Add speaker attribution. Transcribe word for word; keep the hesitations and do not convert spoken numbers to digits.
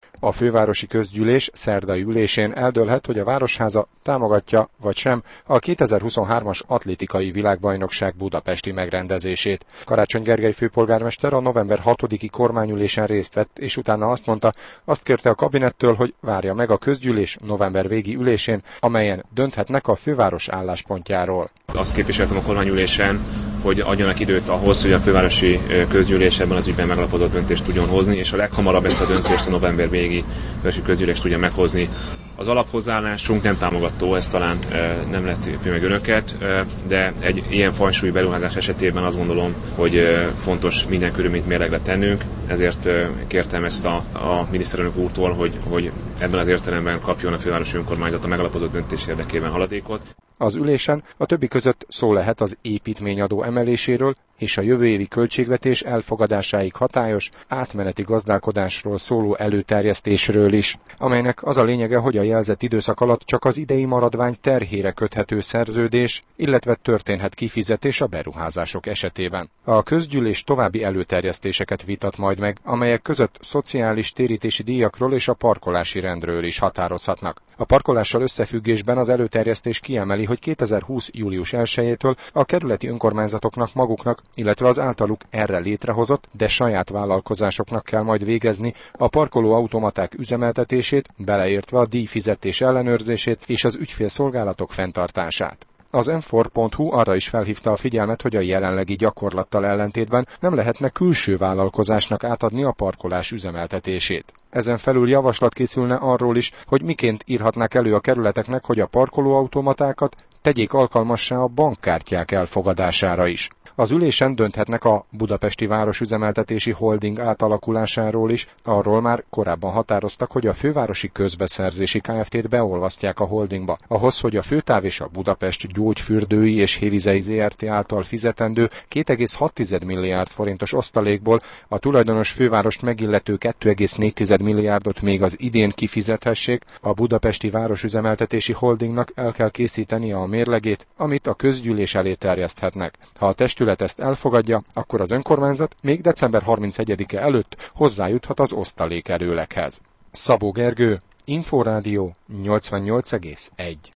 Speaker 1: A fővárosi közgyűlés szerdai ülésén eldőlhet, hogy a Városháza támogatja vagy sem a kétezer-huszonhármas atlétikai világbajnokság budapesti megrendezését. Karácsony Gergely főpolgármester a november hatodiki kormányülésen részt vett, és utána azt mondta, azt kérte a kabinettől, hogy várja meg a közgyűlés november végi ülésén, amelyen dönthetnek a főváros álláspontjáról.
Speaker 2: Azt képviseltem a kormányülésen, hogy adjanak időt ahhoz, hogy a fővárosi közgyűlés ebben az ügyben megalapodott döntést tudjon hozni, és a leghamarabb ezt a döntést a november végi fővárosi közgyűlés tudja meghozni. Az alaphozzáállásunk nem támogató, ez talán nem lehetővé meg önöket, de egy ilyen fajsúlyú beruházás esetében azt gondolom, hogy fontos minden körülményt mérlegre tennünk, ezért kértem ezt a, a miniszterelnök úrtól, hogy, hogy ebben az értelemben kapjon a fővárosi önkormányzat a megalapodott döntés érdekében haladékot.
Speaker 1: Az ülésen a többi között szó lehet az építményadó emeléséről és a jövő évi költségvetés elfogadásáig hatályos átmeneti gazdálkodásról szóló előterjesztésről is, amelynek az a lényege, hogy a jelzett időszak alatt csak az idei maradvány terhére köthető szerződés, illetve történhet kifizetés a beruházások esetében. A közgyűlés további előterjesztéseket vitat majd meg, amelyek között szociális térítési díjakról és a parkolási rendről is határozhatnak. A parkolással összefüggésben az előterjesztés kiemeli, hogy kétezer-húsz július elsejétől a kerületi önkormányzatoknak maguknak, illetve az általuk erre létrehozott, de saját vállalkozásoknak kell majd végezni a parkolóautomaták üzemeltetését, beleértve a díjfizetés ellenőrzését és az ügyfélszolgálatok fenntartását. Az em négy pont hu arra is felhívta a figyelmet, hogy a jelenlegi gyakorlattal ellentétben nem lehetne külső vállalkozásnak átadni a parkolás üzemeltetését. Ezen felül javaslat készülne arról is, hogy miként írhatnák elő a kerületeknek, hogy a parkolóautomatákat tegyék alkalmassá a bankkártyák elfogadására is. Az ülésen dönthetnek a Budapesti Városüzemeltetési Holding átalakulásáról is, arról már korábban határoztak, hogy a Fővárosi Közbeszerzési Kft-t beolvasztják a holdingba. Ahhoz, hogy a Főtáv és a Budapest Gyógyfürdői és Hévizei zé er té által fizetendő két egész hat milliárd forintos osztalékból a tulajdonos fővárost megillető két egész négy milliárdot még az idén kifizethessék, a Budapesti Városüzemeltetési Holdingnak el kell készítenie a mérlegét, amit a közgyűlés elé terjeszthetnek. Ha a testület ezt elfogadja, akkor az önkormányzat még december harmincegyedike előtt hozzájuthat az osztalék erőleghez. Szabó Gergő, Inforádió nyolcvannyolc egész egy.